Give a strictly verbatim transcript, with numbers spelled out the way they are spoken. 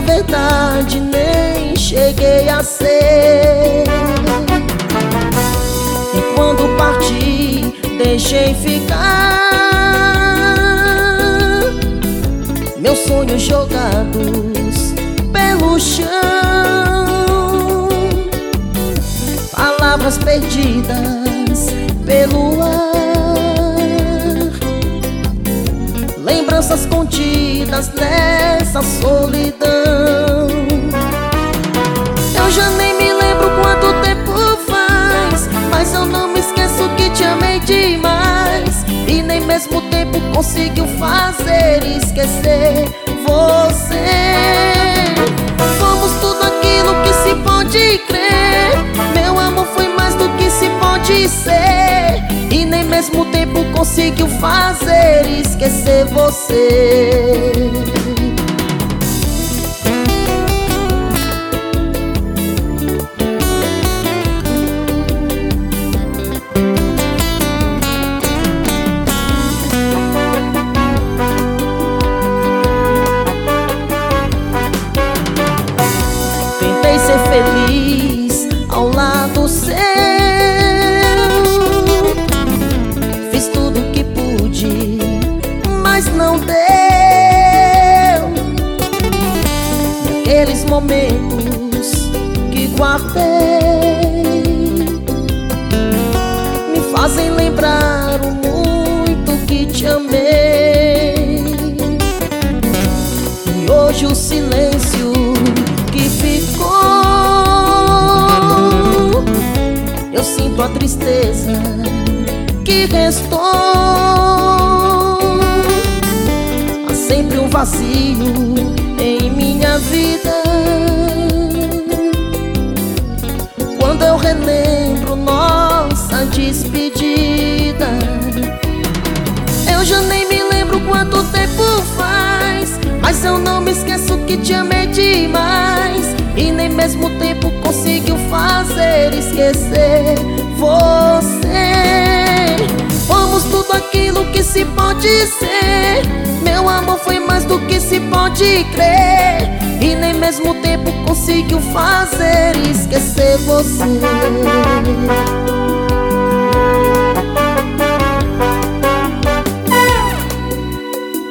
verdade nem cheguei a ser. E quando parti, deixei ficar meus sonhos jogados pelo chão, palavras perdidas pelo ar, lembranças contidas nessa solidão. Eu já nem me lembro quanto tempo faz, mas eu não me esqueço que te amei demais. E nem mesmo o tempo conseguiu fazer esquecer você. Fomos tudo aquilo que se pode crer, meu amor foi mais do que se pode ser. E nem mesmo o tempo conseguiu fazer esquecer você. Tentei ser feliz ao lado seu, fiz tudo o que pude, mas não deu. Naqueles momentos que guardei me fazem lembrar o muito que te amei. E hoje o silêncio que ficou, eu sinto a tristeza que restou. Há sempre um vazio em minha vida quando eu relembro nossa despedida. Eu já nem me lembro quanto tempo faz, mas eu não me esqueço que te amei demais. E nem mesmo o tempo conseguiu fazer esquecer você. Fomos tudo aquilo que se pode ser, meu amor foi mais do que se pode crer. E nem mesmo o tempo conseguiu fazer esquecer você.